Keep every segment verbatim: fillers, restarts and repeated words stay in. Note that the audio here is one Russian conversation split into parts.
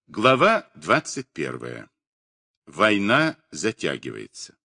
Глава двадцать первая. Война затягивается.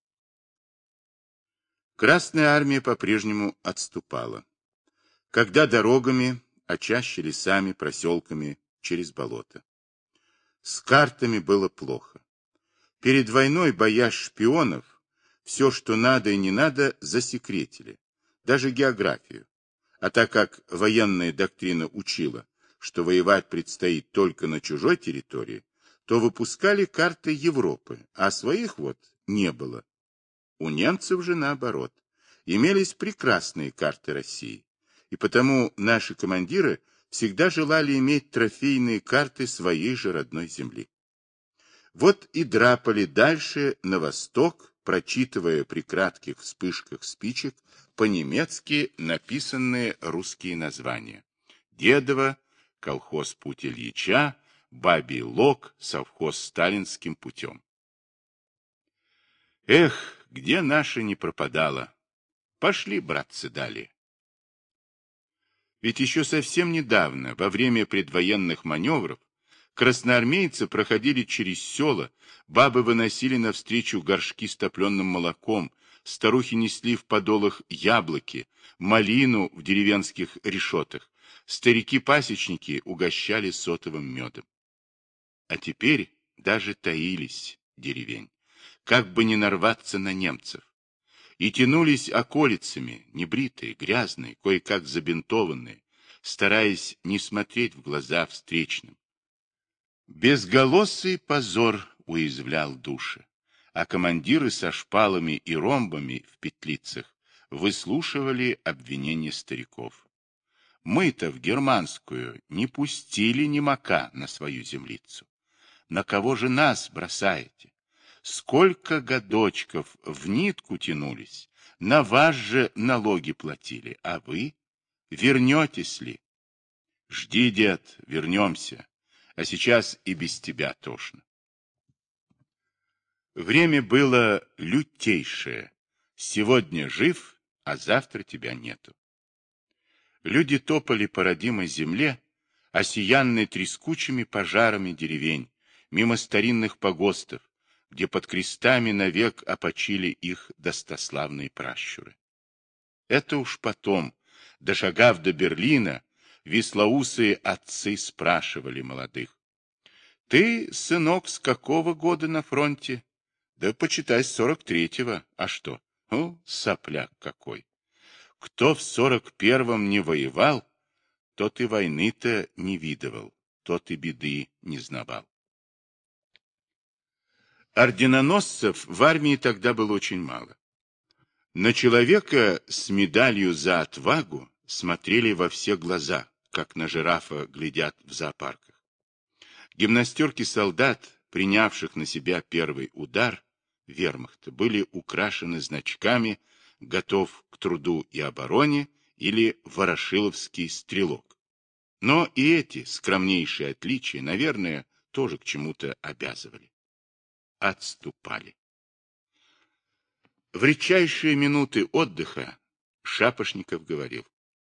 Красная армия по-прежнему отступала. Когда дорогами, а чаще лесами, проселками через болото. С картами было плохо. Перед войной, боясь шпионов, все, что надо и не надо, засекретили. Даже географию. А так как военная доктрина учила, что воевать предстоит только на чужой территории, то выпускали карты Европы, а своих вот не было. У немцев же наоборот. Имелись прекрасные карты России. И потому наши командиры всегда желали иметь трофейные карты своей же родной земли. Вот и драпали дальше на восток, прочитывая при кратких вспышках спичек по-немецки написанные русские названия. Дедово, колхоз Путь Ильича, Бабий Лог, совхоз Сталинским путем. Эх, где наша не пропадала. Пошли, братцы, далее. Ведь еще совсем недавно, во время предвоенных маневров, красноармейцы проходили через села, бабы выносили навстречу горшки с топленым молоком, старухи несли в подолах яблоки, малину в деревенских решетах, старики-пасечники угощали сотовым медом. А теперь даже таились деревень, как бы не нарваться на немцев. И тянулись околицами, небритые, грязные, кое-как забинтованные, стараясь не смотреть в глаза встречным. Безголосый позор уязвлял души, а командиры со шпалами и ромбами в петлицах выслушивали обвинения стариков. Мы-то в германскую не пустили немака на свою землицу. На кого же нас бросаете? Сколько годочков в нитку тянулись, на вас же налоги платили, а вы вернетесь ли? Жди, дед, вернемся, а сейчас и без тебя тошно. Время было лютейшее. Сегодня жив, а завтра тебя нету. Люди топали по родимой земле, осиянной трескучими пожарами деревень, мимо старинных погостов, где под крестами навек опочили их достославные пращуры. Это уж потом, дошагав до Берлина, вислоусые отцы спрашивали молодых: «Ты, сынок, с какого года на фронте?» «Да почитай, с сорок третьего. А что?» «О, сопляк какой! Кто в сорок первом не воевал, тот и войны-то не видывал, тот и беды не знавал». Орденоносцев в армии тогда было очень мало. На человека с медалью за отвагу смотрели во все глаза, как на жирафа глядят в зоопарках. Гимнастерки солдат, принявших на себя первый удар вермахта, были украшены значками «Готов к труду и обороне» или «Ворошиловский стрелок». Но и эти скромнейшие отличия, наверное, тоже к чему-то обязывали. Отступали. В редчайшие минуты отдыха Шапошников говорил: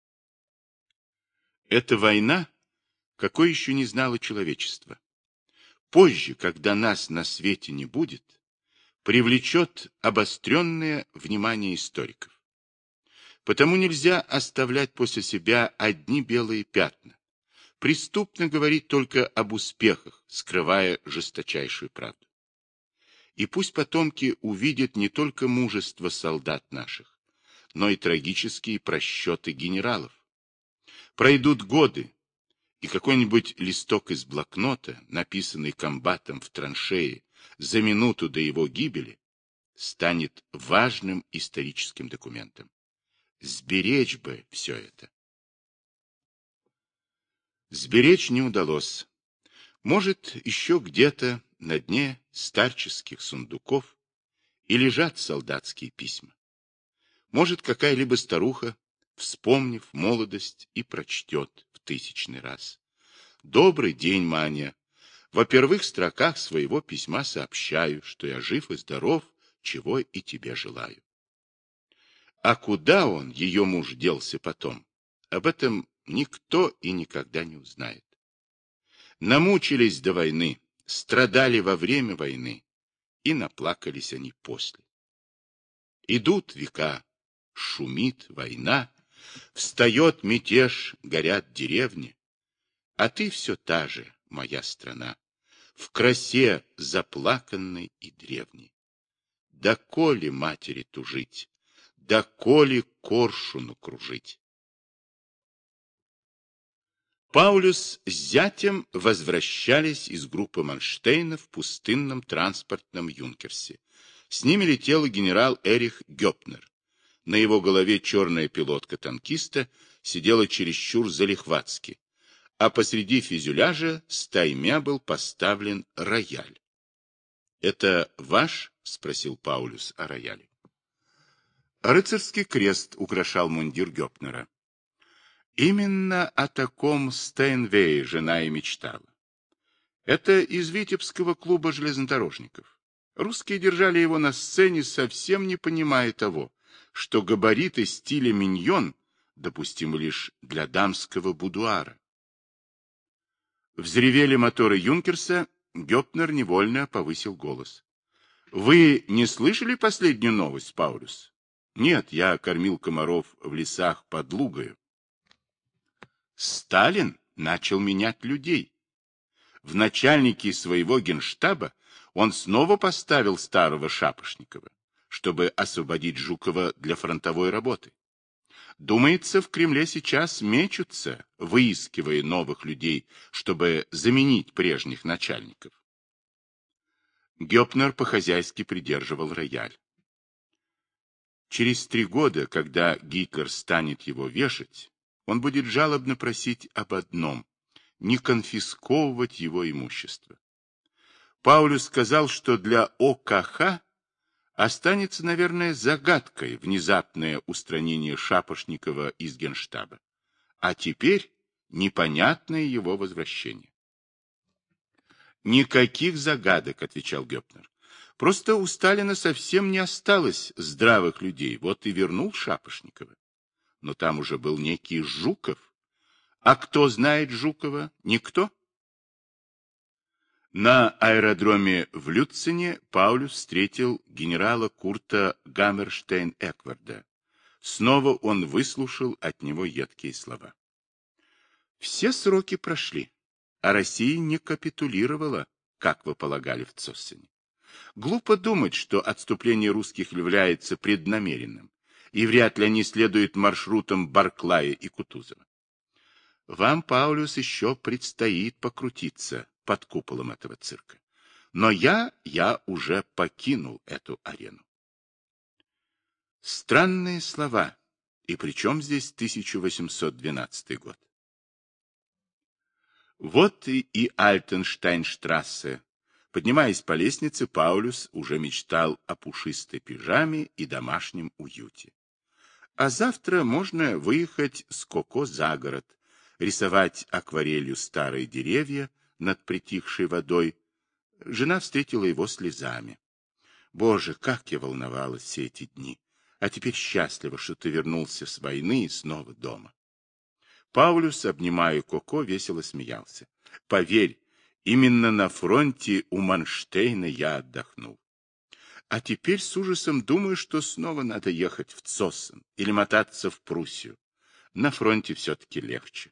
«Эта война, какой еще не знало человечество. Позже, когда нас на свете не будет, привлечет обостренное внимание историков. Потому нельзя оставлять после себя одни белые пятна. Преступно говорить только об успехах, скрывая жесточайшую правду. И пусть потомки увидят не только мужество солдат наших, но и трагические просчеты генералов. Пройдут годы, и какой-нибудь листок из блокнота, написанный комбатом в траншее за минуту до его гибели, станет важным историческим документом. Сберечь бы все это». Сберечь не удалось. Может, еще где-то на дне старческих сундуков и лежат солдатские письма. Может, какая-либо старуха, вспомнив молодость, и прочтет в тысячный раз: «Добрый день, Маня. Во первых строках своего письма сообщаю, что я жив и здоров, чего и тебе желаю». А куда он, ее муж, делся потом, об этом никто и никогда не узнает. Намучились до войны, страдали во время войны, и наплакались они после. Идут века, шумит война, встает мятеж, горят деревни, а ты все та же, моя страна, в красе заплаканной и древней. Доколе матери тужить, доколе коршуну кружить. Паулюс с зятем возвращались из группы Манштейна в пустынном транспортном юнкерсе. С ними летел генерал Эрих Гёпнер. На его голове черная пилотка танкиста сидела чересчур залихватски, а посреди фюзеляжа стаймя был поставлен рояль. — Это ваш? — спросил Паулюс о рояле. Рыцарский крест украшал мундир Гёпнера. Именно о таком Стейнвее жена и мечтала. Это из Витебского клуба железнодорожников. Русские держали его на сцене, совсем не понимая того, что габариты стиля миньон допустимы лишь для дамского будуара. Взревели моторы Юнкерса, Гёпнер невольно повысил голос. — Вы не слышали последнюю новость, Паулюс? — Нет, я кормил комаров в лесах под Лугою. Сталин начал менять людей. В начальнике своего генштаба он снова поставил старого Шапошникова, чтобы освободить Жукова для фронтовой работы. Думается, в Кремле сейчас мечутся, выискивая новых людей, чтобы заменить прежних начальников. Гёпнер по-хозяйски придерживал рояль. Через три года, когда Гитлер станет его вешать, он будет жалобно просить об одном – не конфисковывать его имущество. Паулюс сказал, что для О К Х останется, наверное, загадкой внезапное устранение Шапошникова из Генштаба, а теперь непонятное его возвращение. «Никаких загадок», — отвечал Гёпнер. «Просто у Сталина совсем не осталось здравых людей, вот и вернул Шапошникова. Но там уже был некий Жуков. А кто знает Жукова? Никто». На аэродроме в Люцине Паулюс встретил генерала Курта Гаммерштейн-Экварда. Снова он выслушал от него едкие слова. Все сроки прошли, а Россия не капитулировала, как вы полагали в Цоссене. Глупо думать, что отступление русских является преднамеренным, и вряд ли они следуют маршрутам Барклая и Кутузова. Вам, Паулюс, еще предстоит покрутиться под куполом этого цирка. Но я, я уже покинул эту арену. Странные слова. И при чем здесь тысяча восемьсот двенадцатый год? Вот и, и Альтенштейнштрассе. Поднимаясь по лестнице, Паулюс уже мечтал о пушистой пижаме и домашнем уюте. А завтра можно выехать с Коко за город, рисовать акварелью старые деревья над притихшей водой. Жена встретила его слезами. Боже, как я волновалась все эти дни, а теперь счастлива, что ты вернулся с войны и снова дома. Паулюс, обнимая Коко, весело смеялся. Поверь, именно на фронте у Манштейна я отдохнул. А теперь с ужасом думаю, что снова надо ехать в Цоссен или мотаться в Пруссию. На фронте все-таки легче.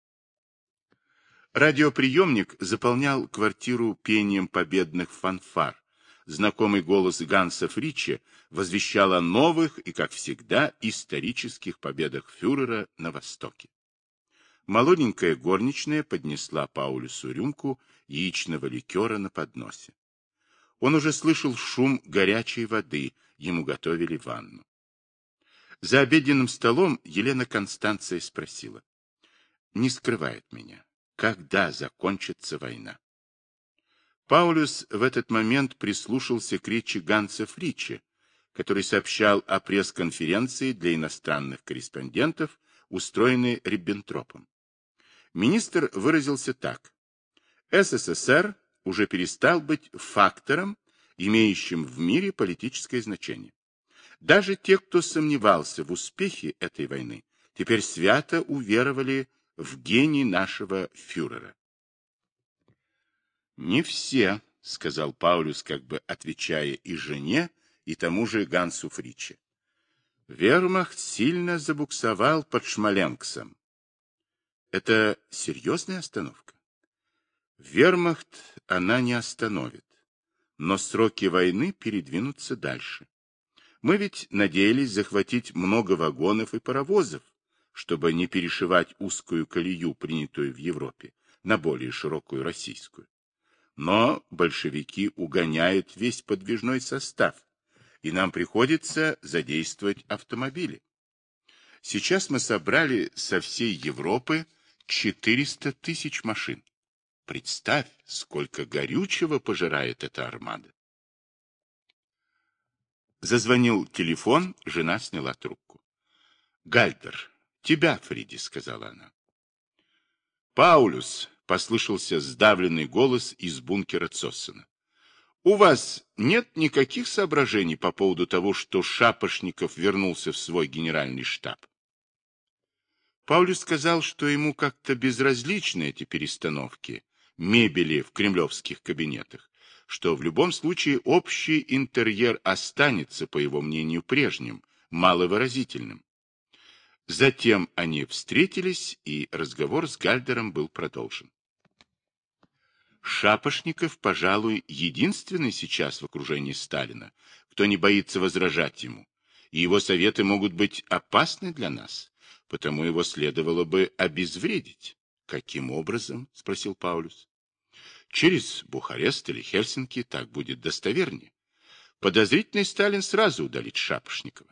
Радиоприемник заполнял квартиру пением победных фанфар. Знакомый голос Ганса Фриче возвещал о новых и, как всегда, исторических победах фюрера на Востоке. Молоденькая горничная поднесла Паулюсу рюмку яичного ликера на подносе. Он уже слышал шум горячей воды, ему готовили ванну. За обеденным столом Елена Констанция спросила: «Не скрывает меня, когда закончится война?» Паулюс в этот момент прислушался к речи Ганса Фриче, который сообщал о пресс-конференции для иностранных корреспондентов, устроенной Риббентропом. Министр выразился так: СССР уже перестал быть фактором, имеющим в мире политическое значение. Даже те, кто сомневался в успехе этой войны, теперь свято уверовали в гений нашего фюрера. Не все, сказал Паулюс, как бы отвечая и жене, и тому же Гансу Фриче. Вермахт сильно забуксовал под Шмоленксом. Это серьезная остановка? Вермахт она не остановит, но сроки войны передвинутся дальше. Мы ведь надеялись захватить много вагонов и паровозов, чтобы не перешивать узкую колею, принятую в Европе, на более широкую российскую. Но большевики угоняют весь подвижной состав, и нам приходится задействовать автомобили. Сейчас мы собрали со всей Европы четыреста тысяч машин. Представь, сколько горючего пожирает эта армада. Зазвонил телефон, жена сняла трубку. — Гальдер, тебя, Фриди, — сказала она. — Паулюс, — послышался сдавленный голос из бункера Цоссена. — У вас нет никаких соображений по поводу того, что Шапошников вернулся в свой генеральный штаб? Паулюс сказал, что ему как-то безразличны эти перестановки мебели в кремлевских кабинетах, что в любом случае общий интерьер останется, по его мнению, прежним, маловыразительным. Затем они встретились, и разговор с Гальдером был продолжен. Шапошников, пожалуй, единственный сейчас в окружении Сталина, кто не боится возражать ему, и его советы могут быть опасны для нас, потому его следовало бы обезвредить. — Каким образом? — спросил Паулюс. Через Бухарест или Хельсинки так будет достовернее. Подозрительный Сталин сразу удалит Шапошникова.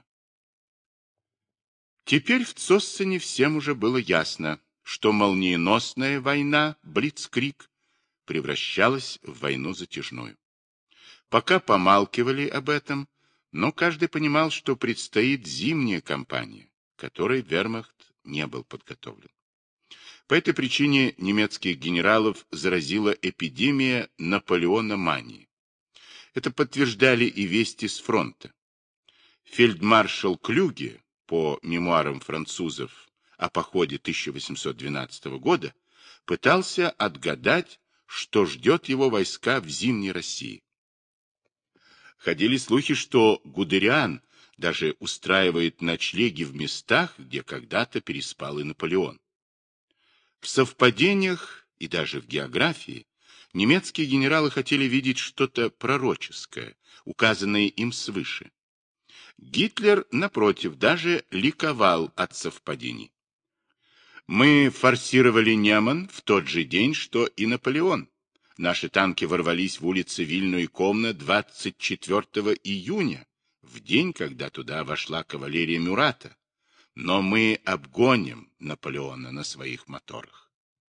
Теперь в Цоссене всем уже было ясно, что молниеносная война, блицкриг, превращалась в войну затяжную. Пока помалкивали об этом, но каждый понимал, что предстоит зимняя кампания, к которой вермахт не был подготовлен. По этой причине немецких генералов заразила эпидемия наполеономании. Это подтверждали и вести с фронта. Фельдмаршал Клюге, по мемуарам французов о походе тысяча восемьсот двенадцатого года, пытался отгадать, что ждет его войска в зимней России. Ходили слухи, что Гудериан даже устраивает ночлеги в местах, где когда-то переспал и Наполеон. В совпадениях и даже в географии немецкие генералы хотели видеть что-то пророческое, указанное им свыше. Гитлер, напротив, даже ликовал от совпадений. Мы форсировали Неман в тот же день, что и Наполеон. Наши танки ворвались в улицы Вильну и Комна двадцать четвёртого июня, в день, когда туда вошла кавалерия Мюрата. Но мы обгоним Наполеона на своих моторах.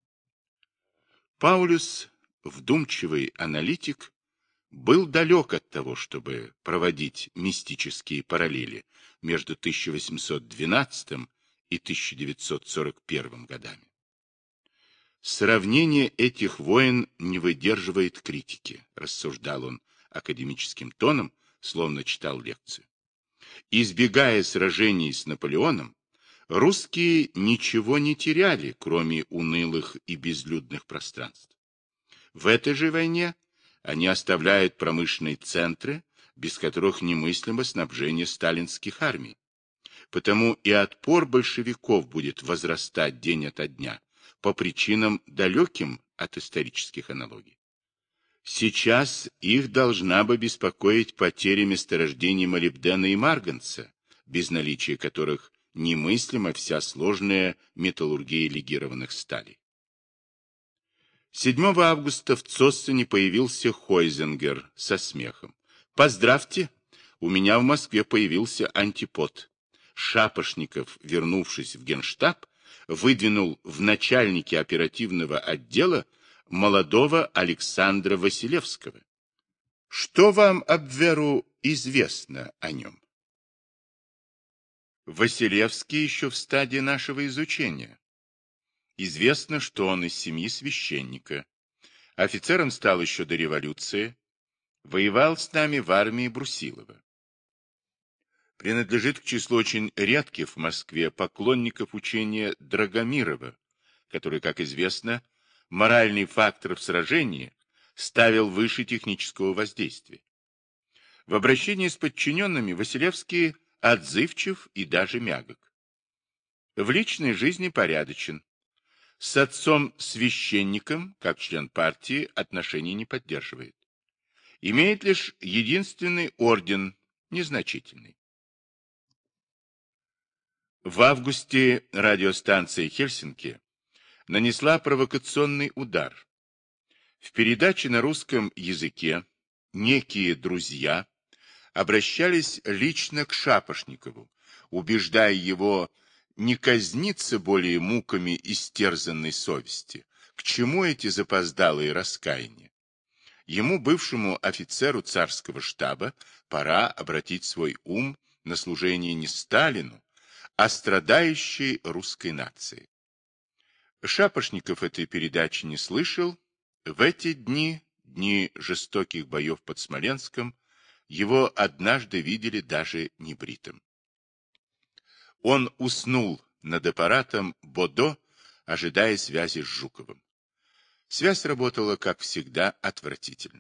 Паулюс, вдумчивый аналитик, был далек от того, чтобы проводить мистические параллели между тысяча восемьсот двенадцатым и тысяча девятьсот сорок первым годами. Сравнение этих войн не выдерживает критики, рассуждал он академическим тоном, словно читал лекцию. Избегая сражений с Наполеоном, русские ничего не теряли, кроме унылых и безлюдных пространств. В этой же войне они оставляют промышленные центры, без которых немыслимо снабжение сталинских армий. Потому и отпор большевиков будет возрастать день ото дня по причинам, далеким от исторических аналогий. Сейчас их должна бы беспокоить потеря месторождений молибдена и марганца, без наличия которых немыслима вся сложная металлургия легированных сталей. седьмого августа в Цоссене появился Хойзингер со смехом. «Поздравьте, у меня в Москве появился антипод». Шапошников, вернувшись в Генштаб, выдвинул в начальники оперативного отдела молодого Александра Василевского. Что вам, Абверу, известно о нем? Василевский еще в стадии нашего изучения. Известно, что он из семьи священника. Офицером стал еще до революции. Воевал с нами в армии Брусилова. Принадлежит к числу очень редких в Москве поклонников учения Драгомирова, который, как известно, моральный фактор в сражении, ставил выше технического воздействия. В обращении с подчиненными Василевский отзывчив и даже мягок. В личной жизни порядочен. С отцом-священником, как член партии, отношений не поддерживает. Имеет лишь единственный орден, незначительный. В августе радиостанция Хельсинки нанесла провокационный удар. В передаче на русском языке некие друзья обращались лично к Шапошникову, убеждая его не казниться более муками истерзанной совести. К чему эти запоздалые раскаяния? Ему, бывшему офицеру царского штаба, пора обратить свой ум на служение не Сталину, а страдающей русской нации. Шапошников этой передачи не слышал. В эти дни, дни жестоких боев под Смоленском, его однажды видели даже небритым. Он уснул над аппаратом Бодо, ожидая связи с Жуковым. Связь работала, как всегда, отвратительно.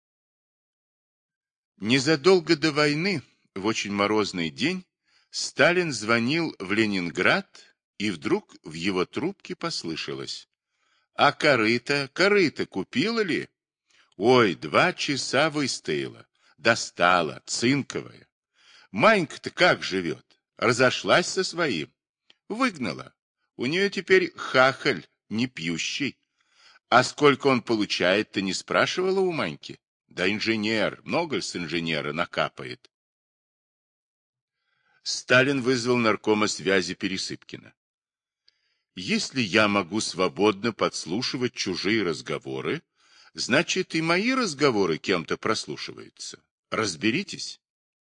Незадолго до войны, в очень морозный день, Сталин звонил в Ленинград, и вдруг в его трубке послышалось: «А корыто, корыто купила ли? Ой, два часа выстояла, достала, цинковая. Манька-то как живет? Разошлась со своим? Выгнала. У нее теперь хахаль, не пьющий. А сколько он получает, ты не спрашивала у Маньки? Да инженер, много с инженера накапает». Сталин вызвал наркома связи Пересыпкина. «Если я могу свободно подслушивать чужие разговоры, значит и мои разговоры кем-то прослушиваются. Разберитесь».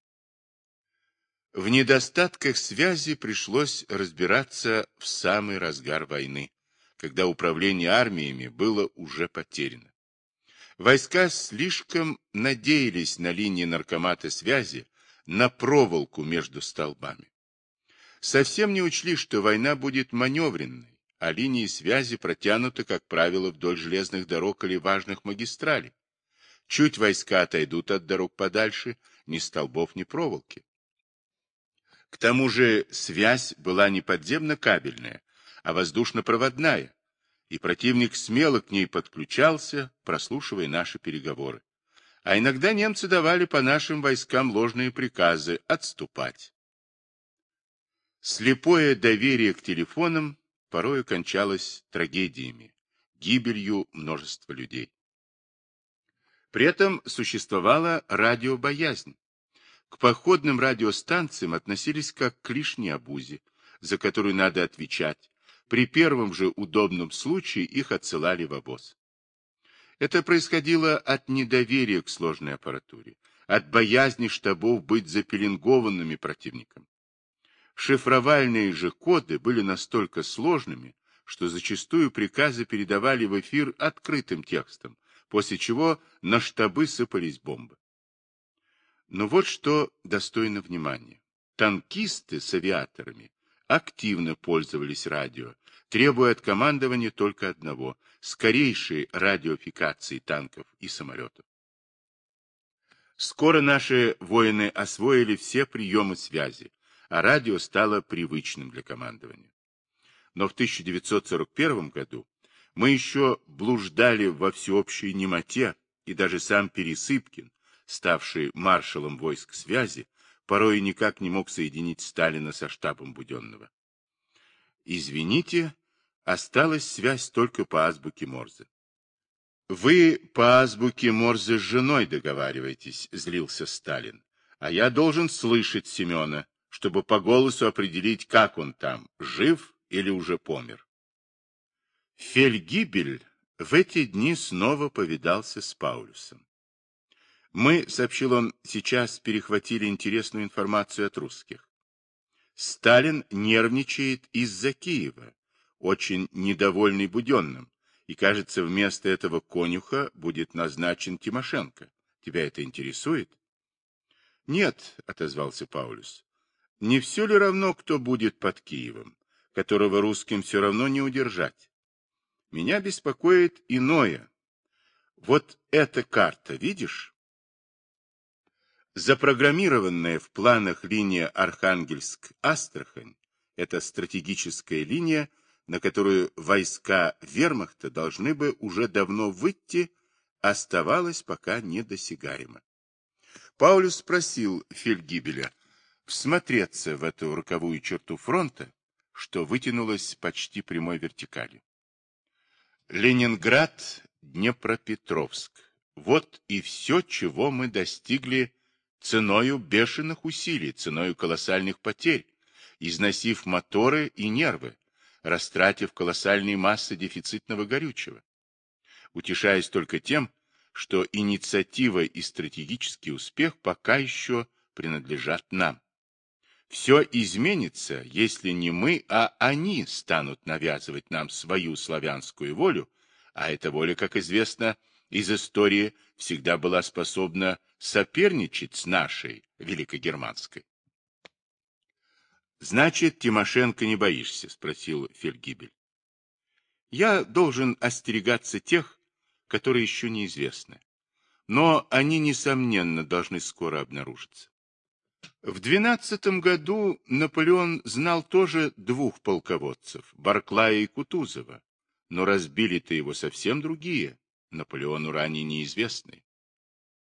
В недостатках связи пришлось разбираться в самый разгар войны, когда управление армиями было уже потеряно. Войска слишком надеялись на линии наркомата связи, на проволоку между столбами. Совсем не учли, что война будет маневренной, а линии связи протянуты, как правило, вдоль железных дорог или важных магистралей. Чуть войска отойдут от дорог подальше, ни столбов, ни проволоки. К тому же связь была не подземно-кабельная, а воздушно-проводная, и противник смело к ней подключался, прослушивая наши переговоры. А иногда немцы давали по нашим войскам ложные приказы отступать. Слепое доверие к телефонам порою кончалось трагедиями, гибелью множества людей. При этом существовала радиобоязнь. К походным радиостанциям относились как к лишней обузе, за которую надо отвечать. При первом же удобном случае их отсылали в обоз. Это происходило от недоверия к сложной аппаратуре, от боязни штабов быть запеленгованными противником. Шифровальные же коды были настолько сложными, что зачастую приказы передавали в эфир открытым текстом, после чего на штабы сыпались бомбы. Но вот что достойно внимания. Танкисты с авиаторами активно пользовались радио, требуя от командования только одного – скорейшей радиофикации танков и самолетов. Скоро наши воины освоили все приемы связи, а радио стало привычным для командования. Но в тысяча девятьсот сорок первом году мы еще блуждали во всеобщей немоте, и даже сам Пересыпкин, ставший маршалом войск связи, порой никак не мог соединить Сталина со штабом Буденного. Извините, осталась связь только по азбуке Морзе. Вы по азбуке Морзе с женой договариваетесь, злился Сталин, а я должен слышать Семена, чтобы по голосу определить, как он там, жив или уже помер. Фельдгибель в эти дни снова повидался с Паулюсом. Мы, сообщил он, сейчас перехватили интересную информацию от русских. Сталин нервничает из-за Киева, очень недовольный Буденным, и, кажется, вместо этого конюха будет назначен Тимошенко. Тебя это интересует? Нет, отозвался Паулюс. Не все ли равно, кто будет под Киевом, которого русским все равно не удержать? Меня беспокоит иное. Вот эта карта, видишь? Запрограммированная в планах линия Архангельск-Астрахань – это стратегическая линия, на которую войска вермахта должны бы уже давно выйти, оставалась пока недосягаема. Паулюс спросил фельдгибеля всмотреться в эту роковую черту фронта, что вытянулась почти прямой вертикалью. Ленинград, Днепропетровск. Вот и все, чего мы достигли ценою бешеных усилий, ценою колоссальных потерь, износив моторы и нервы, растратив колоссальные массы дефицитного горючего. Утешаясь только тем, что инициатива и стратегический успех пока еще принадлежат нам. Все изменится, если не мы, а они станут навязывать нам свою славянскую волю, а эта воля, как известно, из истории всегда была способна соперничать с нашей великогерманской. «Значит, Тимошенко не боишься?» — спросил фельдгибель. «Я должен остерегаться тех, которые еще неизвестны. Но они, несомненно, должны скоро обнаружиться. В двенадцатом году Наполеон знал тоже двух полководцев, Барклая и Кутузова, но разбили-то его совсем другие, Наполеону ранее неизвестные.